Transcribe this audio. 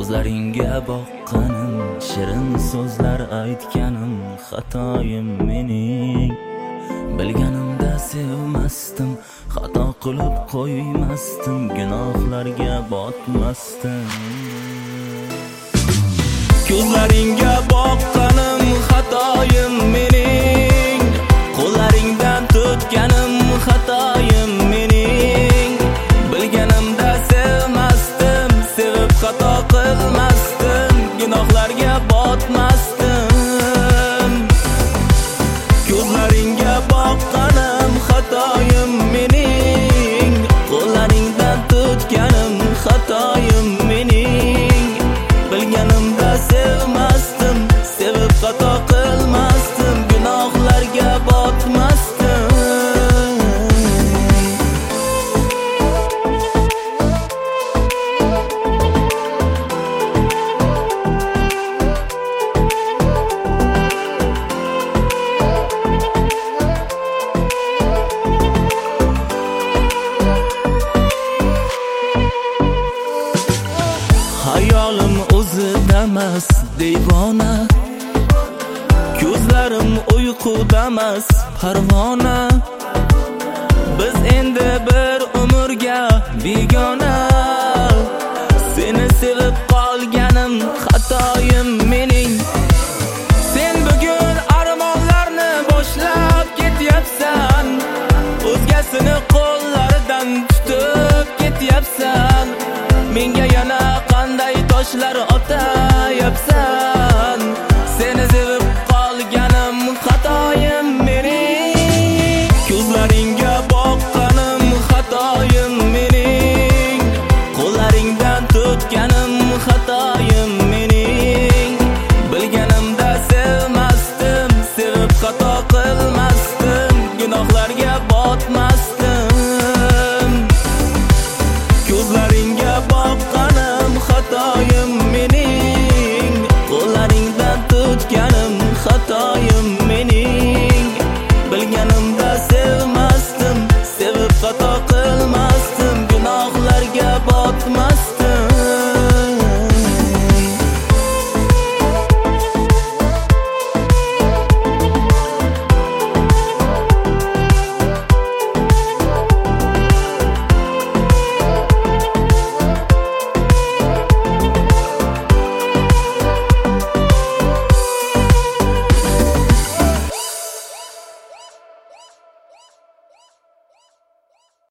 Ko'zlaringga boqqanim, shirin so'zlar aytganim, xatoyim mening. Bilganimda sevmasdim, xato qilib qo'ymasdim, gunohlarga botmasdim. Ko'zlaringga boqqanim, xatoyim mening. Qo'llaringdan tutganim, xatoyim mening. Bilganimda sevmasdim, sevib xato qilmasdim, gunohlarga botmasdim. Ko'zlaringga boqqanim, xatoyim mening. Qo'llaringdan tutganim, xatoyim mening. Bilganimda sevmasdim, sevib xato qilmasdim, gunohlarga botmasdim. Hayolim o'zidamas devona, ko'zlarim uyqudamas parvona. Biz endi bir umrga begona. Seni sevib qolganim, xatoyim mening. Sen bugun armonlarni boshlab ketyapsan, o'zgasini qo'llaridan tutib ketyapsan. Menga yana qanday toshlar otar